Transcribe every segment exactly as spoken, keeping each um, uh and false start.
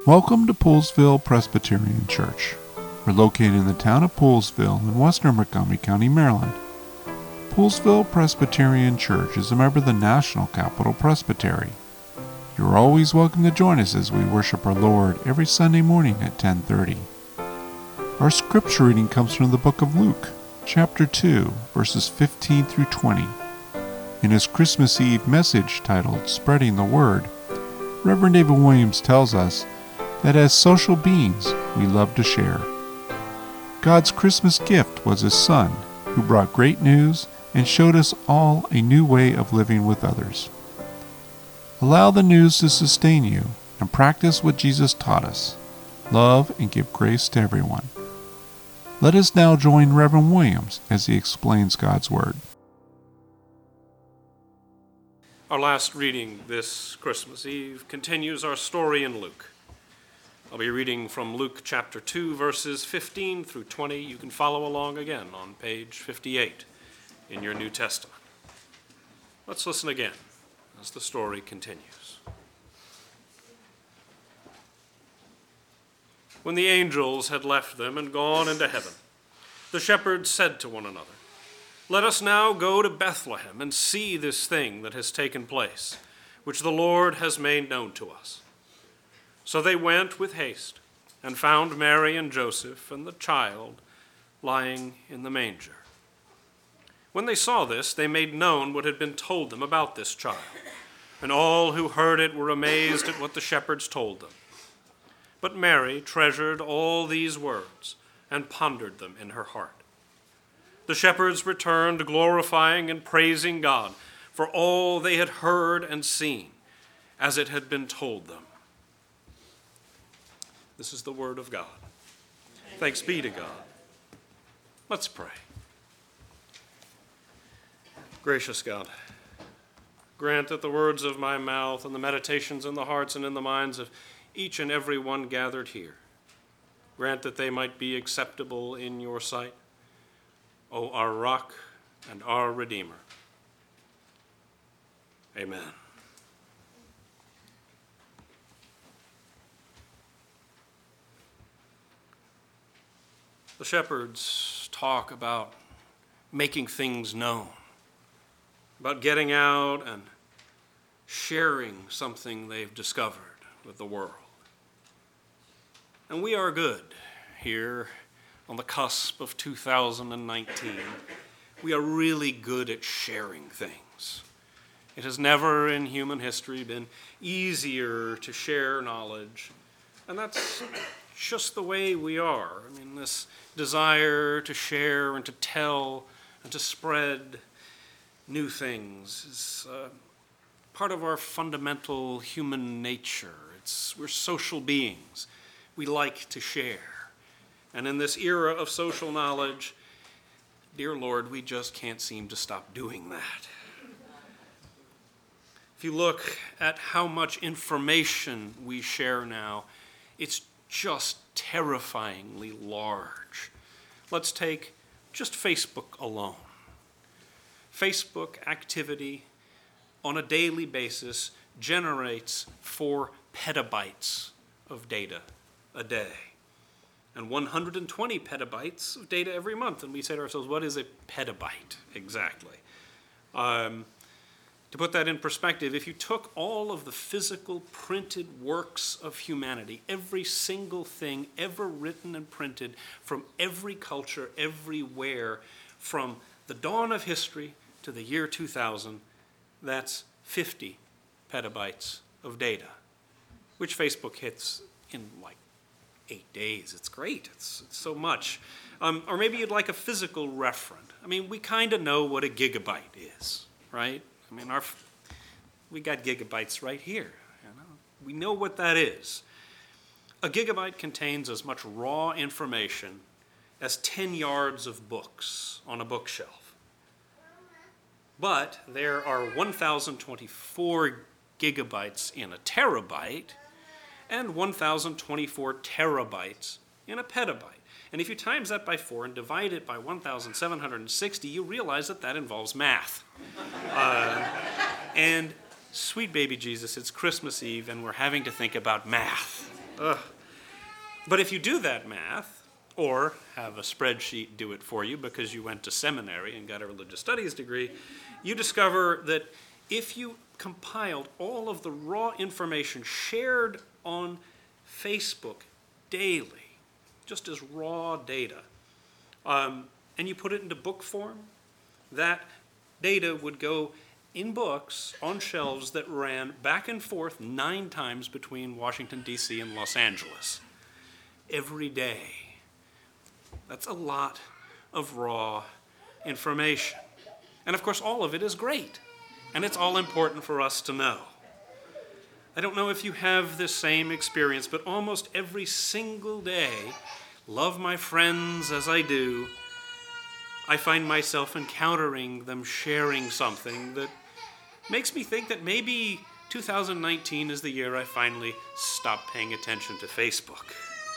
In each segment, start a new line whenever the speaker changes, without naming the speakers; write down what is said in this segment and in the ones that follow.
Welcome to Poolesville Presbyterian Church. We're located in the town of Poolesville in western Montgomery County, Maryland. Poolesville Presbyterian Church is a member of the National Capital Presbytery. You're always welcome to join us as we worship our Lord every Sunday morning at ten thirty. Our scripture reading comes from the book of Luke, chapter two, verses fifteen through twenty. In his Christmas Eve message titled Spreading the Word, Reverend David Williams tells us that as social beings, we love to share. God's Christmas gift was His Son, who brought great news and showed us all a new way of living with others. Allow the news to sustain you and practice what Jesus taught us. Love and give grace to everyone. Let us now join Reverend Williams as he explains God's Word.
Our last reading this Christmas Eve continues our story in Luke. I'll be reading from Luke chapter two, verses fifteen through twenty. You can follow along again on page fifty-eight in your New Testament. Let's listen again as the story continues. When the angels had left them and gone into heaven, the shepherds said to one another, "Let us now go to Bethlehem and see this thing that has taken place, which the Lord has made known to us." So they went with haste and found Mary and Joseph and the child lying in the manger. When they saw this, they made known what had been told them about this child, and all who heard it were amazed at what the shepherds told them. But Mary treasured all these words and pondered them in her heart. The shepherds returned, glorifying and praising God for all they had heard and seen, as it had been told them. This is the word of God. Thanks be to God. Let's pray. Gracious God, grant that the words of my mouth and the meditations in the hearts and in the minds of each and every one gathered here, grant that they might be acceptable in your sight, O our rock and our Redeemer. Amen. The shepherds talk about making things known, about getting out and sharing something they've discovered with the world. And we are good here on the cusp of two thousand nineteen. We are really good at sharing things. It has never in human history been easier to share knowledge, and that's just the way we are. I mean, this desire to share and to tell and to spread new things is uh, part of our fundamental human nature. It's we're social beings. We like to share. And in this era of social knowledge, dear Lord, we just can't seem to stop doing that. If you look at how much information we share now, it's just terrifyingly large. Let's take just Facebook alone. Facebook activity on a daily basis generates four petabytes of data a day and one hundred twenty petabytes of data every month. And we say to ourselves, what is a petabyte exactly? Um, To put that in perspective, if you took all of the physical printed works of humanity, every single thing ever written and printed from every culture, everywhere, from the dawn of history to the year two thousand, that's fifty petabytes of data, which Facebook hits in like eight days. It's great. It's, it's so much. Um, or maybe you'd like a physical referent. I mean, we kind of know what a gigabyte is, right? I mean, our, we got gigabytes right here. You know? We know what that is. A gigabyte contains as much raw information as ten yards of books on a bookshelf. But there are one thousand twenty-four gigabytes in a terabyte and one thousand twenty-four terabytes in a petabyte. And if you times that by four and divide it by one thousand seven hundred sixty, you realize that that involves math. Uh, and sweet baby Jesus, it's Christmas Eve, and we're having to think about math. Ugh. But if you do that math, or have a spreadsheet do it for you because you went to seminary and got a religious studies degree, you discover that if you compiled all of the raw information shared on Facebook daily, just as raw data, um, and you put it into book form, that data would go in books on shelves that ran back and forth nine times between Washington, D C and Los Angeles every day. That's a lot of raw information. And of course, all of it is great. And it's all important for us to know. I don't know if you have this same experience, but almost every single day, love my friends as I do, I find myself encountering them sharing something that makes me think that maybe two thousand nineteen is the year I finally stop paying attention to Facebook.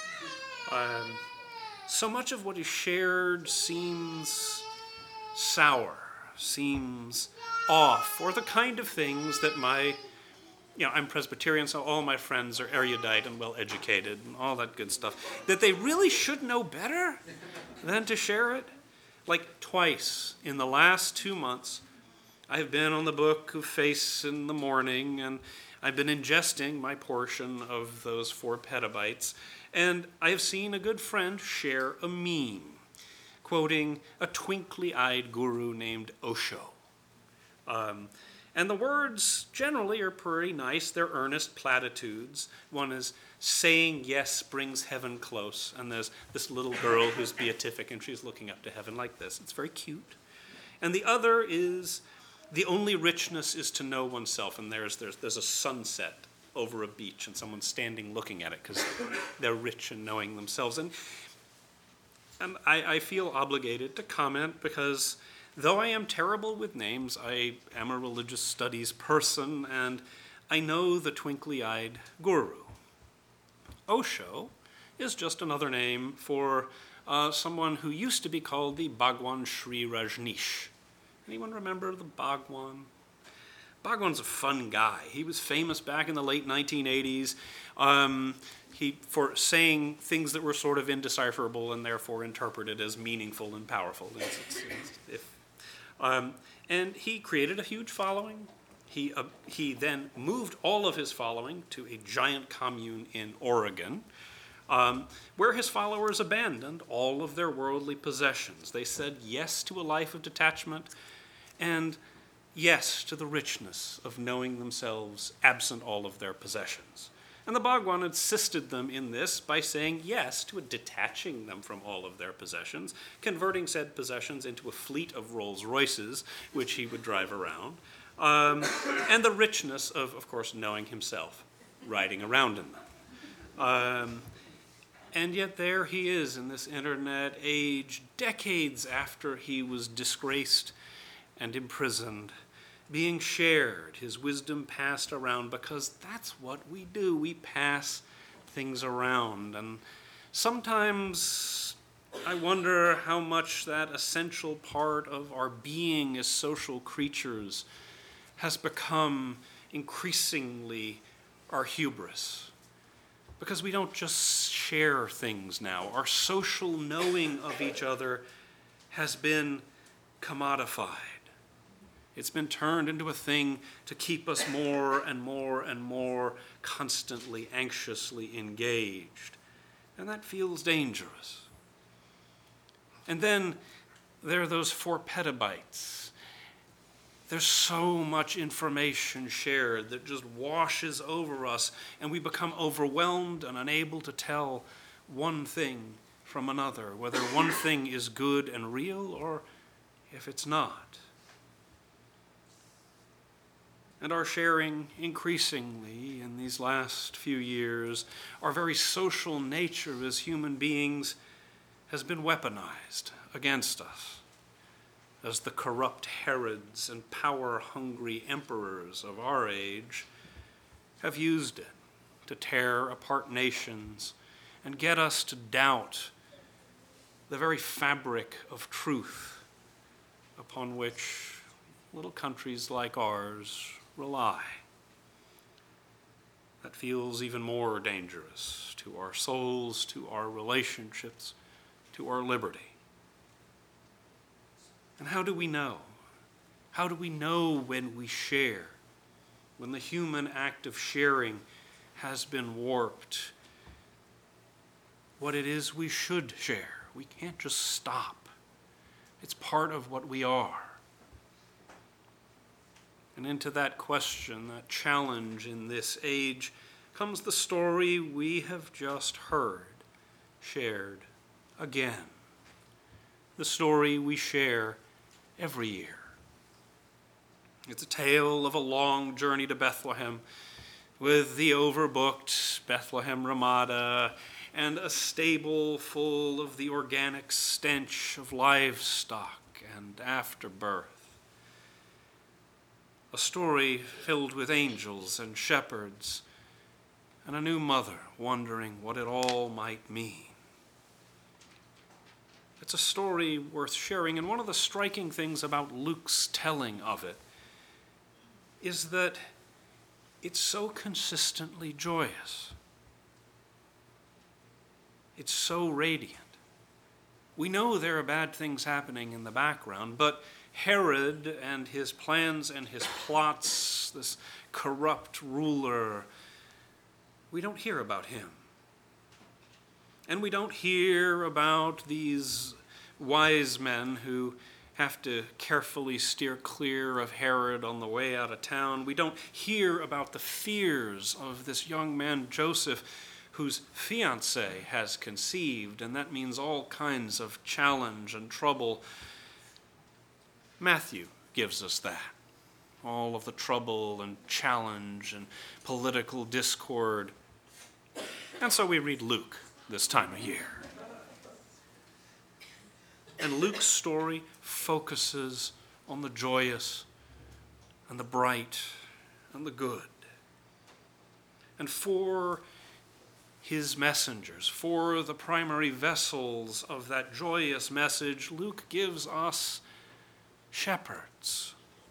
Um, so much of what is shared seems sour, seems off, or the kind of things that my, you know, I'm Presbyterian, so all my friends are erudite and well-educated and all that good stuff, that they really should know better than to share it. Like twice in the last two months, I've been on the Book of Face in the morning, and I've been ingesting my portion of those four petabytes, and I have seen a good friend share a meme quoting a twinkly-eyed guru named Osho. Um, and the words generally are pretty nice. They're earnest platitudes. One is, saying yes brings heaven close. And there's this little girl who's beatific, and she's looking up to heaven like this. It's very cute. And the other is, the only richness is to know oneself. And there's, there's, there's a sunset over a beach, and someone's standing looking at it because they're rich in knowing themselves. And, and I, I feel obligated to comment because though I am terrible with names, I am a religious studies person, and I know the twinkly-eyed guru. Osho is just another name for uh, someone who used to be called the Bhagwan Sri Rajneesh. Anyone remember the Bhagwan? Bhagwan's a fun guy. He was famous back in the late nineteen eighties um, he, for saying things that were sort of indecipherable and therefore interpreted as meaningful and powerful. It's, it's, it's, if, um, and he created a huge following. He, uh, he then moved all of his following to a giant commune in Oregon, um, where his followers abandoned all of their worldly possessions. They said yes to a life of detachment and yes to the richness of knowing themselves absent all of their possessions. And the Bhagwan assisted them in this by saying yes to detaching them from all of their possessions, converting said possessions into a fleet of Rolls Royces, which he would drive around, um, and the richness of, of course, knowing himself, riding around in them. Um, and yet there he is in this internet age, decades after he was disgraced and imprisoned, being shared, his wisdom passed around, because that's what we do. We pass things around. And sometimes I wonder how much that essential part of our being as social creatures has become increasingly our hubris. Because we don't just share things now. Our social knowing of each other has been commodified. It's been turned into a thing to keep us more and more and more constantly, anxiously engaged. And that feels dangerous. And then there are those four petabytes. There's so much information shared that just washes over us, and we become overwhelmed and unable to tell one thing from another, whether one thing is good and real or if it's not. And our sharing increasingly in these last few years, our very social nature as human beings has been weaponized against us, as the corrupt Herods and power-hungry emperors of our age have used it to tear apart nations and get us to doubt the very fabric of truth upon which little countries like ours rely. that feels even more dangerous to our souls, to our relationships, to our liberty. And how do we know? How do we know when we share? When the human act of sharing has been warped? What it is we should share. We can't just stop. It's part of what we are. And into that question, that challenge in this age, comes the story we have just heard, shared again. The story we share every year. It's a tale of a long journey to Bethlehem with the overbooked Bethlehem Ramada and a stable full of the organic stench of livestock and afterbirth. A story filled with angels and shepherds and a new mother wondering what it all might mean. It's a story worth sharing, and one of the striking things about Luke's telling of it is that it's so consistently joyous. It's so radiant. We know there are bad things happening in the background, but Herod and his plans and his plots, this corrupt ruler, we don't hear about him. And we don't hear about these wise men who have to carefully steer clear of Herod on the way out of town. We don't hear about the fears of this young man, Joseph, whose fiancée has conceived, and that means all kinds of challenge and trouble. Matthew gives us that. All of the trouble and challenge and political discord. And so we read Luke this time of year. And Luke's story focuses on the joyous and the bright and the good. And for his messengers, for the primary vessels of that joyous message, Luke gives us shepherds.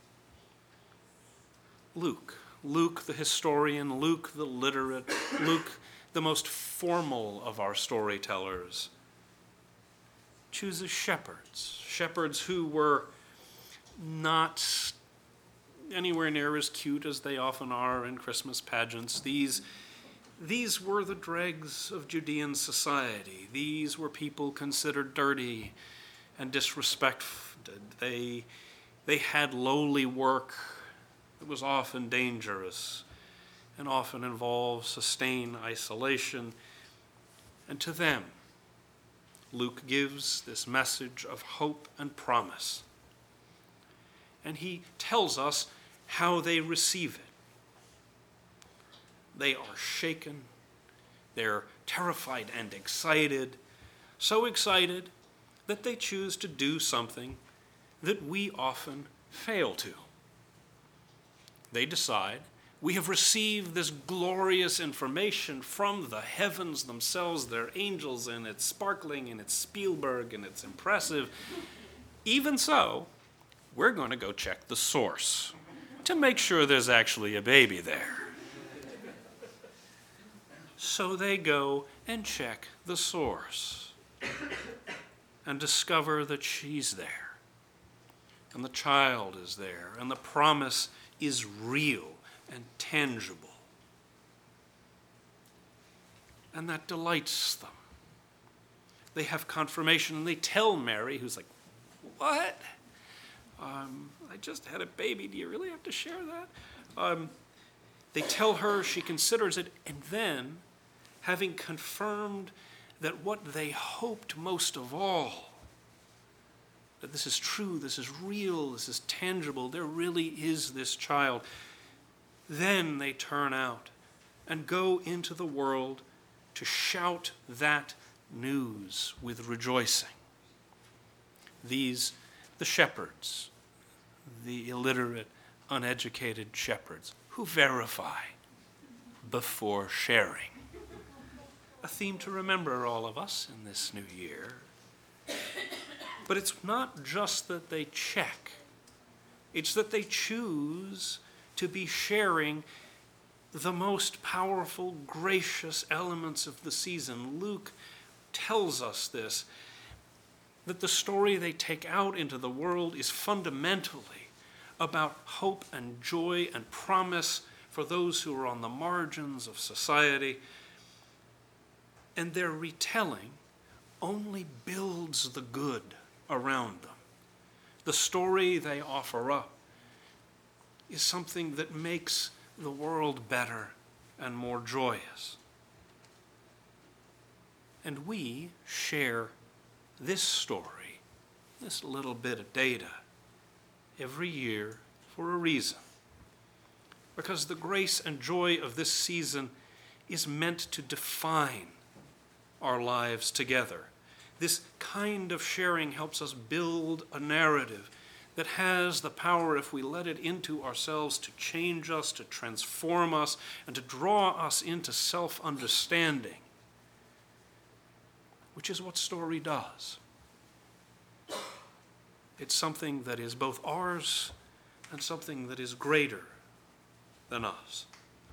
Luke, Luke the historian, Luke the literate, Luke the most formal of our storytellers, chooses shepherds, shepherds who were not anywhere near as cute as they often are in Christmas pageants. These, these were the dregs of Judean society. These were people considered dirty and disrespectful. They, they had lowly work that was often dangerous and often involved sustained isolation. And to them, Luke gives this message of hope and promise. And he tells us how they receive it. They are shaken. They're terrified and excited. So excited that they choose to do something that we often fail to. They decide, we have received this glorious information from the heavens themselves. They're angels, and it's sparkling, and it's Spielberg, and it's impressive. Even so, we're going to go check the source to make sure there's actually a baby there. So they go and check the source and discover that she's there, and the child is there, and the promise is real and tangible. And that delights them. They have confirmation, and they tell Mary, who's like, what? Um, I just had a baby. Do you really have to share that? Um, they tell her, she considers it, and then, having confirmed that what they hoped most of all, that this is true, this is real, this is tangible, there really is this child, then they turn out and go into the world to shout that news with rejoicing. These, the shepherds, the illiterate, uneducated shepherds, who verify before sharing. A theme to remember, all of us, in this new year. But it's not just that they check. It's that they choose to be sharing the most powerful, gracious elements of the season. Luke tells us this, that the story they take out into the world is fundamentally about hope and joy and promise for those who are on the margins of society. And their retelling only builds the good around them. The story they offer up is something that makes the world better and more joyous. And we share this story, this little bit of data, every year for a reason. Because the grace and joy of this season is meant to define our lives together. This kind of sharing helps us build a narrative that has the power, if we let it into ourselves, to change us, to transform us, and to draw us into self-understanding, which is what story does. It's something that is both ours and something that is greater than us.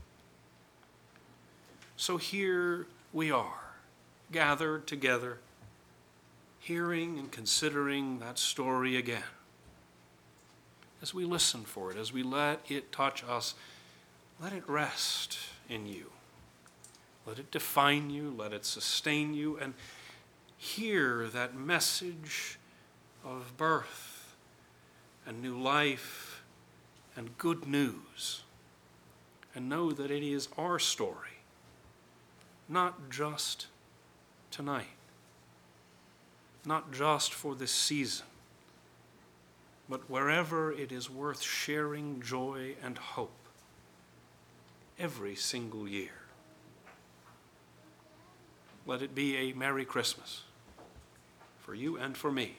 So here we are, gathered together, hearing and considering that story again. As we listen for it, as we let it touch us, let it rest in you. Let it define you, let it sustain you, and hear that message of birth and new life and good news. And know that it is our story, not just tonight, not just for this season, but wherever it is worth sharing joy and hope every single year. Let it be a Merry Christmas for you and for me.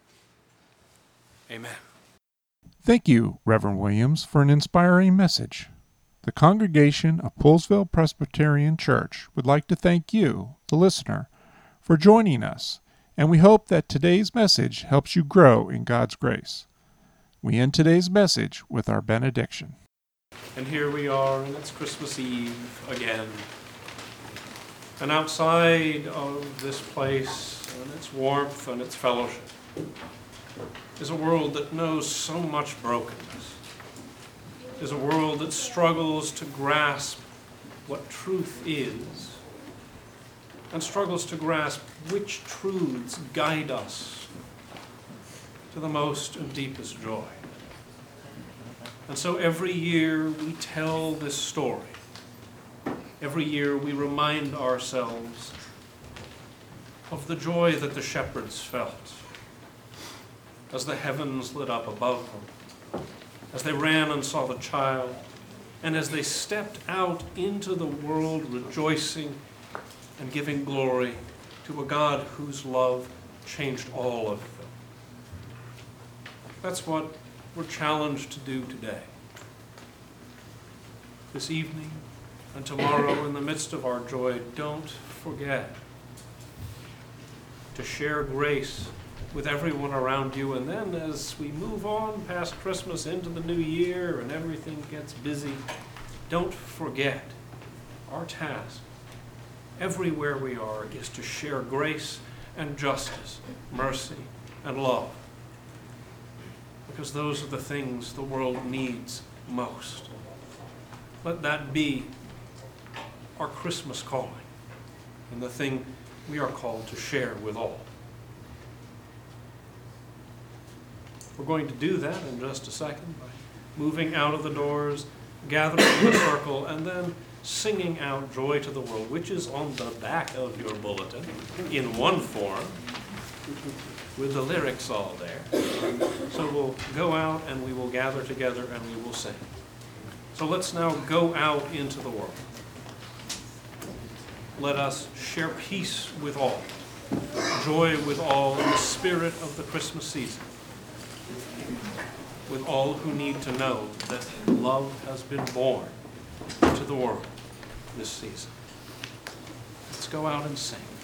Amen.
Thank you, Reverend Williams, for an inspiring message. The congregation of Poolesville Presbyterian Church would like to thank you, the listener, for joining us, and we hope that today's message helps you grow in God's grace. We end today's message with our benediction.
And here we are, and it's Christmas Eve again. And outside of this place, and its warmth and its fellowship, is a world that knows so much brokenness. Is a world that struggles to grasp what truth is, and struggles to grasp which truths guide us to the most and deepest joy. And so every year we tell this story. Every year we remind ourselves of the joy that the shepherds felt as the heavens lit up above them, as they ran and saw the child, and as they stepped out into the world rejoicing and giving glory to a God whose love changed all of them. That's what we're challenged to do today. This evening and tomorrow, in the midst of our joy, don't forget to share grace with everyone around you. And then as we move on past Christmas into the new year and everything gets busy, don't forget our task everywhere we are is to share grace and justice, mercy and love. Because those are the things the world needs most. Let that be our Christmas calling and the thing we are called to share with all. We're going to do that in just a second by moving out of the doors, gathering in a circle, and then singing out Joy to the World, which is on the back of your bulletin in one form with the lyrics all there. So we'll go out and we will gather together and we will sing. So let's now go out into the world. Let us share peace with all, joy with all, in the spirit of the Christmas season, with all who need to know that love has been born to the world this season. Let's go out and sing.